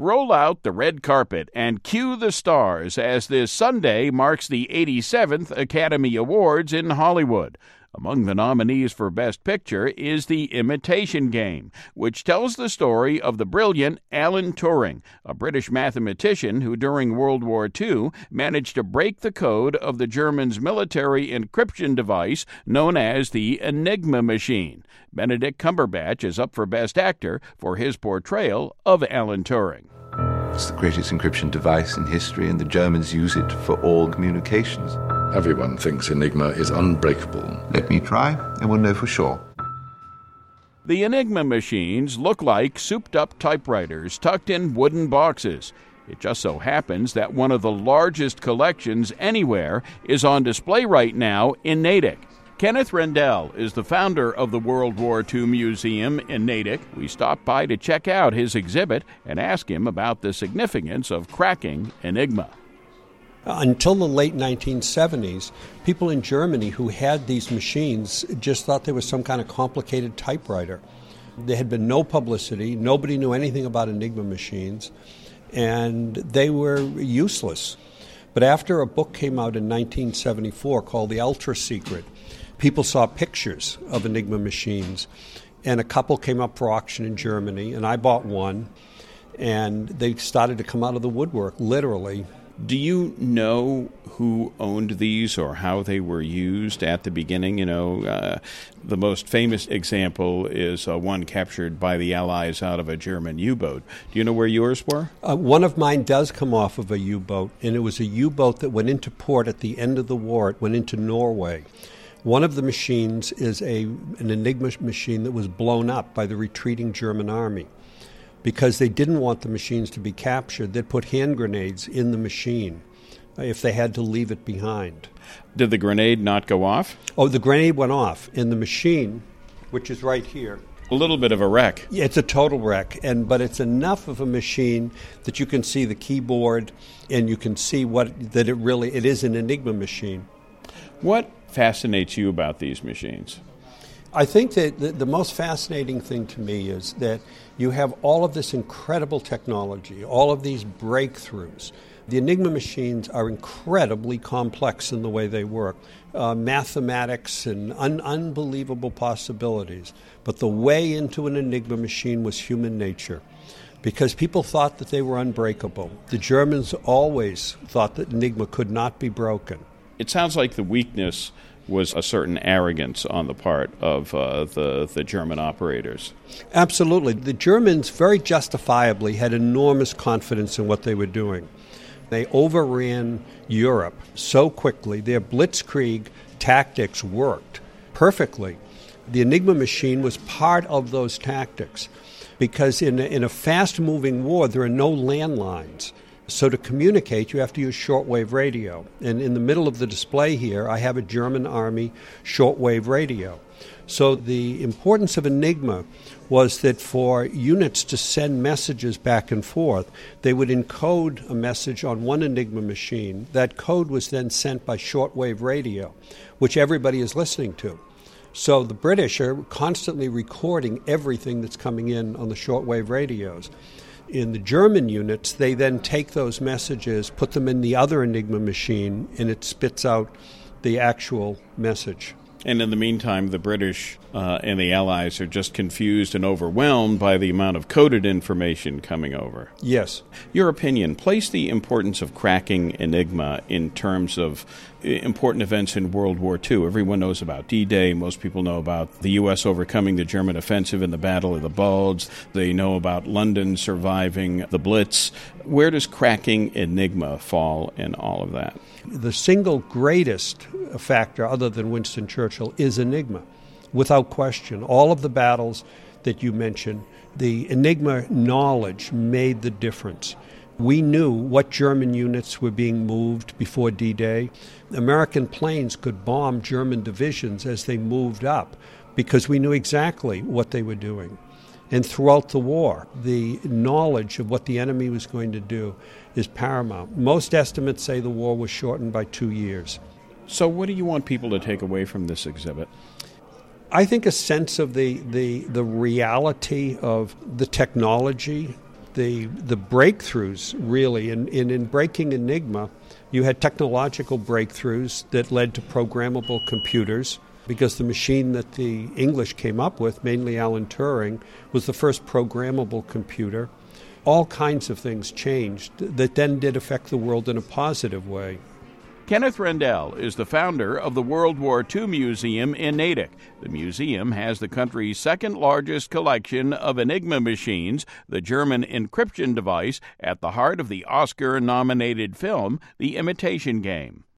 Roll out the red carpet and cue the stars as this Sunday marks the 87th Academy Awards in Hollywood. Among the nominees for Best Picture is The Imitation Game, which tells the story of the brilliant Alan Turing, a British mathematician who during World War II managed to break the code of the Germans' military encryption device known as the Enigma machine. Benedict Cumberbatch is up for Best Actor for his portrayal of Alan Turing. It's the greatest encryption device in history, and the Germans use it for all communications. Everyone thinks Enigma is unbreakable. Let me try, and we'll know for sure. The Enigma machines look like souped-up typewriters tucked in wooden boxes. It just so happens that one of the largest collections anywhere is on display right now in Natick. Kenneth Rendell is the founder of the World War II Museum in Natick. We stopped by to check out his exhibit and ask him about the significance of cracking Enigma. Until the late 1970s, people in Germany who had these machines just thought they were some kind of complicated typewriter. There had been no publicity, nobody knew anything about Enigma machines, and they were useless. But after a book came out in 1974 called The Ultra Secret, people saw pictures of Enigma machines, and a couple came up for auction in Germany, and I bought one, and they started to come out of the woodwork, literally. Do you know who owned these or how they were used at the beginning? The most famous example is one captured by the Allies out of a German U-boat. Do you know where yours were? One of mine does come off of a U-boat, and it was a U-boat that went into port at the end of the war. It went into Norway. One of the machines is an Enigma machine that was blown up by the retreating German army. Because they didn't want the machines to be captured, they'd put hand grenades in the machine if they had to leave it behind. Did the grenade not go off? Oh, the grenade went off in the machine, which is right here. A little bit of a wreck. Yeah, it's a total wreck, but it's enough of a machine that you can see the keyboard and you can see that it is an Enigma machine. What fascinates you about these machines? I think that the most fascinating thing to me is that you have all of this incredible technology, all of these breakthroughs. The Enigma machines are incredibly complex in the way they work, mathematics and unbelievable possibilities. But the way into an Enigma machine was human nature, because people thought that they were unbreakable. The Germans always thought that Enigma could not be broken. It sounds like the weakness was a certain arrogance on the part of the German operators. Absolutely. The Germans very justifiably had enormous confidence in what they were doing. They overran Europe so quickly. Their blitzkrieg tactics worked perfectly. The Enigma machine was part of those tactics because in a fast-moving war, there are no landlines. So to communicate, you have to use shortwave radio. And in the middle of the display here, I have a German Army shortwave radio. So the importance of Enigma was that for units to send messages back and forth, they would encode a message on one Enigma machine. That code was then sent by shortwave radio, which everybody is listening to. So the British are constantly recording everything that's coming in on the shortwave radios. In the German units, they then take those messages, put them in the other Enigma machine, and it spits out the actual message. And in the meantime, the British and the Allies are just confused and overwhelmed by the amount of coded information coming over. Yes. Your opinion, place the importance of cracking Enigma in terms of important events in World War II. Everyone knows about D-Day. Most people know about the U.S. overcoming the German offensive in the Battle of the Bulge. They know about London surviving the Blitz. Where does cracking Enigma fall in all of that? The single greatest factor, other than Winston Churchill, is Enigma, without question. All of the battles that you mentioned, the Enigma knowledge made the difference. We knew what German units were being moved before D-Day. American planes could bomb German divisions as they moved up because we knew exactly what they were doing. And throughout the war, the knowledge of what the enemy was going to do is paramount. Most estimates say the war was shortened by 2 years. So what do you want people to take away from this exhibit? I think a sense of the reality of the technology the breakthroughs, really. In breaking Enigma, you had technological breakthroughs that led to programmable computers, because the machine that the English came up with, mainly Alan Turing, was the first programmable computer. All kinds of things changed that then did affect the world in a positive way. Kenneth Rendell is the founder of the World War II Museum in Natick. The museum has the country's second largest collection of Enigma machines, the German encryption device at the heart of the Oscar-nominated film, The Imitation Game.